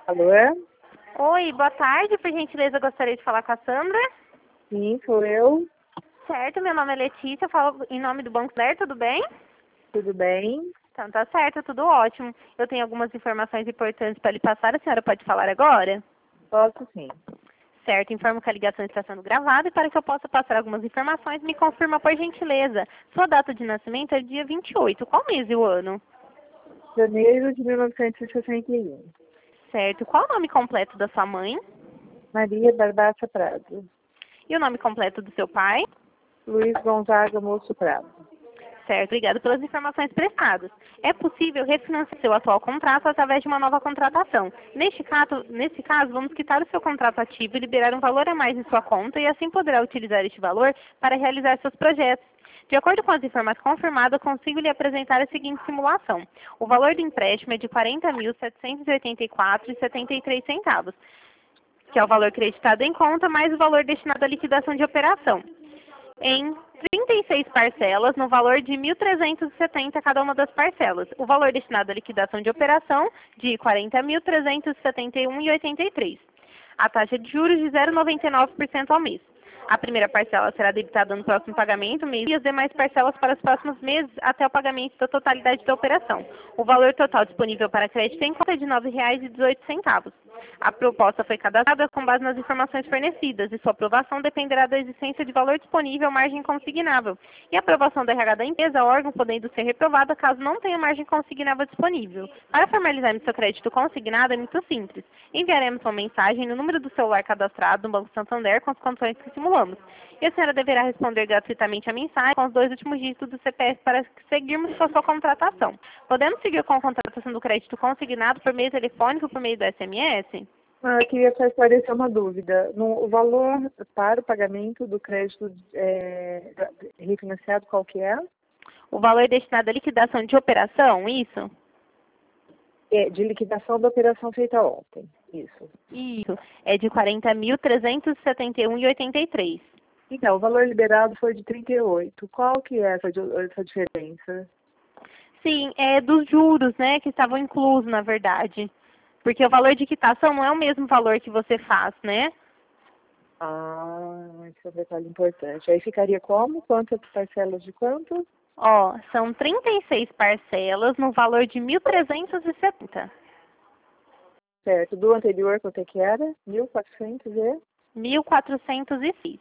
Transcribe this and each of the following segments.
Alô? Oi, boa tarde. Por gentileza, eu gostaria de falar com a Sandra. Sim, sou eu. Certo, meu nome é Letícia, eu falo em nome do Banco Zero, tudo bem? Tudo bem? Então tá certo, tudo ótimo. Eu tenho algumas informações importantes para lhe passar, a senhora pode falar agora? Posso sim. Certo, informo que a ligação está sendo gravada e para que eu possa passar algumas informações, me confirma por gentileza. Sua data de nascimento é dia 28, qual mês e o ano? Janeiro de 1961. Certo, qual o nome completo da sua mãe? Maria Barbaça Prado. E o nome completo do seu pai? Luiz Gonzaga Moço Prado. Certo, obrigado pelas informações prestadas. É possível refinanciar seu atual contrato através de uma nova contratação. Nesse caso, vamos quitar o seu contrato ativo e liberar um valor a mais em sua conta e assim poderá utilizar este valor para realizar seus projetos. De acordo com as informações confirmadas, consigo lhe apresentar a seguinte simulação. O valor do empréstimo é de R$ 40.784,73, que é o valor creditado em conta, mais o valor destinado à liquidação de operação, em 36 parcelas, no valor de R$ 1.370 cada uma das parcelas. O valor destinado à liquidação de operação, de R$ 40.371,83. A taxa de juros de 0,99% ao mês. A primeira parcela será debitada no próximo pagamento, mês, e as demais parcelas para os próximos meses, até o pagamento da totalidade da operação. O valor total disponível para crédito em conta é de R$ 9,18. A proposta foi cadastrada com base nas informações fornecidas e sua aprovação dependerá da existência de valor disponível, margem consignável, e a aprovação da RH da empresa, órgão podendo ser reprovada caso não tenha margem consignável disponível. Para formalizarmos seu crédito consignado é muito simples. Enviaremos uma mensagem no número do celular cadastrado no Banco Santander com as condições que simulamos. E a senhora deverá responder gratuitamente a mensagem com os 2 últimos dígitos do CPF para seguirmos com a sua contratação. Podemos seguir com a contratação do crédito consignado por meio telefônico ou por meio do SMS? Eu queria só esclarecer uma dúvida. O valor para o pagamento do crédito refinanciado, qual que é? O valor destinado à liquidação de operação, isso? É de liquidação da operação feita ontem. Isso. Isso. É de R$ 40.371,83. Então, o valor liberado foi de 38. Qual que é essa diferença? Sim, é dos juros, né, que estavam inclusos, na verdade. Porque o valor de quitação não é o mesmo valor que você faz, né? Esse é um detalhe importante. Aí ficaria como? Quantas parcelas de quanto? Ó, são 36 parcelas no valor de 1.370. Certo. Do anterior, quanto é que era? 1.400 e? 1.406.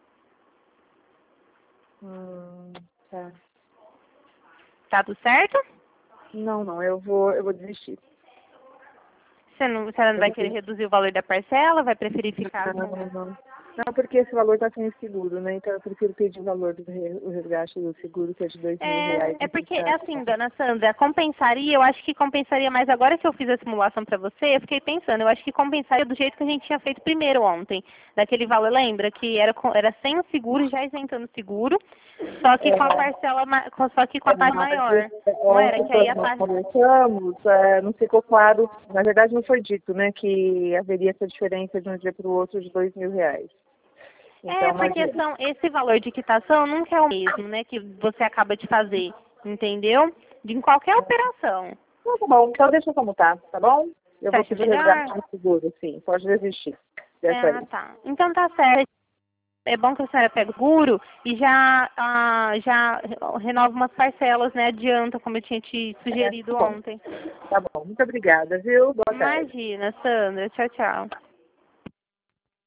Tá. Tá tudo certo? Não, eu vou desistir. Você não vai querer reduzir o valor da parcela? Vai preferir ficar com... Não, porque esse valor está sem seguro, né? Então eu prefiro pedir o valor do resgate do seguro, que é de R$ 2.000. É porque, assim, dona Sandra, compensaria, eu acho que compensaria mais agora que eu fiz a simulação para você, eu fiquei pensando, eu acho que compensaria do jeito que a gente tinha feito primeiro ontem, daquele valor, lembra? Que era sem o seguro, já isentando o seguro, só que com a parcela, só que com a taxa maior. Não era? Que aí a taxa... Conversamos, não ficou claro, na verdade não foi dito, né, que haveria essa diferença de um dia para o outro de R$ 2.000. Então, porque esse valor de quitação nunca é o mesmo, né, que você acaba de fazer, entendeu? Em qualquer operação. Tá bom, então deixa como tá bom? Eu vou pedir melhor? resgate no seguro, sim, pode desistir. Tá. Então tá certo. É bom que a senhora pegue o seguro e já renova umas parcelas, né, adianta, como eu tinha te sugerido ontem. Tá bom, muito obrigada, viu? Boa tarde. Imagina, Sandra. Tchau, tchau.